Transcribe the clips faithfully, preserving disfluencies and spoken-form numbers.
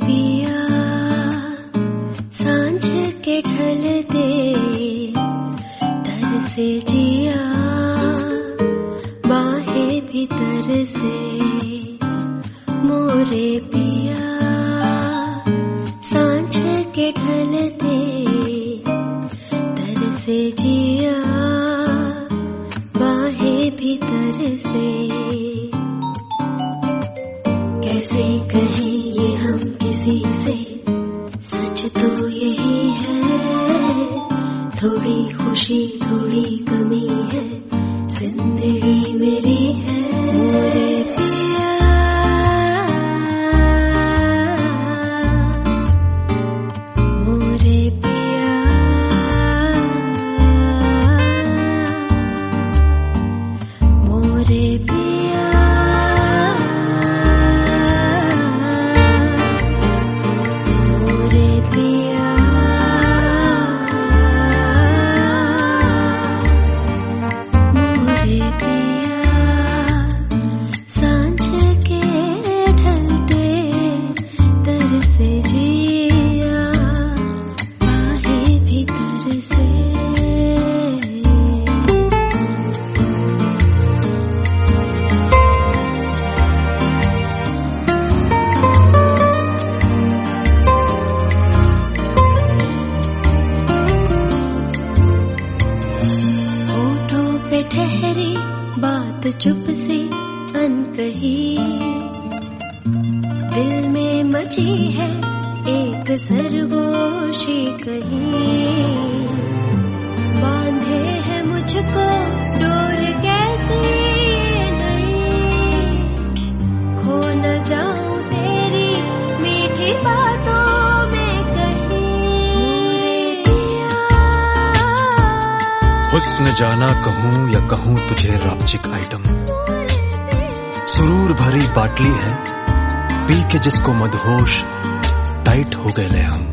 पिया सांझ के ढलते दर से जिया बाहें भीतर से मोरे पिया सांझ के ढलते दर से जिया बाहें भीतर से। कैसे कहें ये हम किसी से, सच तो यही है, थोड़ी खुशी थोड़ी कमी है, जिंदगी मेरी है। मोरे पिया मोरे पिया मोरे पिया मोरे पिया मोरे पिया सांझ के ढलते दर से जिया बाहें भीतर से। होठों पे ठहरी बात चुप से अनकही, दिल में मची है एक सरगोशी कहीं, बांधे है मुझको डोर कैसी नहीं, खो न जाऊं तेरी मीठी बातों में कहीं। हुस्न जाना कहूँ या कहूँ तुझे रापचिक आइटम, सुरूर भरी बाटली है पी के जिसको मदहोश टाइट हो गए ले हम।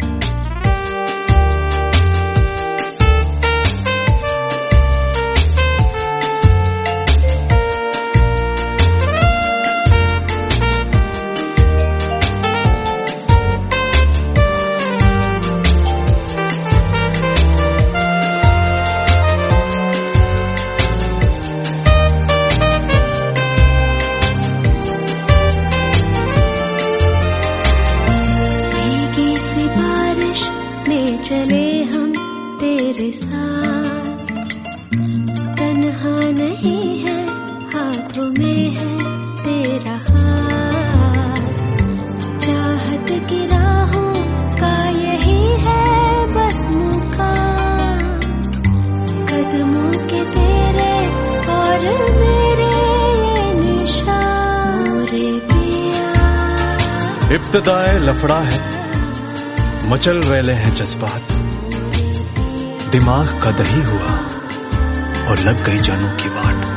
चले हम तेरे साथ, तन्हा नहीं है हाथों में है तेरा हाथ, चाहत की राहों का यही है बस मुकाम, कदमों के तेरे और मेरे ये निशान। मोरे पिया इब्तिदाए लफड़ा है, मचल रहे हैं जज्बात, दिमाग का दही हुआ और लग गई जानों की बाट।